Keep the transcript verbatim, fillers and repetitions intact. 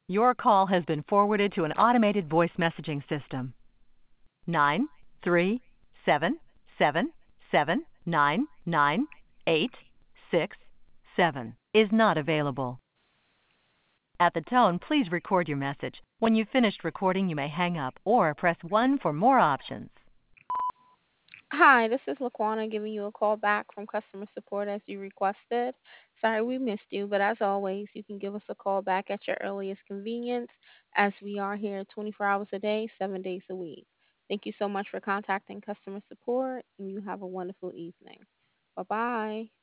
Your call has been forwarded to an automated voice messaging system. Nine three seven seven seven nine nine eight six seven is not available. At the tone, please record your message. When you've finished recording, you may hang up or press one for more options. Hi, this is Laquana giving you a call back from customer support as you requested. Sorry we missed you, but as always, you can give us a call back at your earliest convenience as we are here twenty-four hours a day, seven days a week. Thank you so much for contacting customer support, and you have a wonderful evening. Bye bye.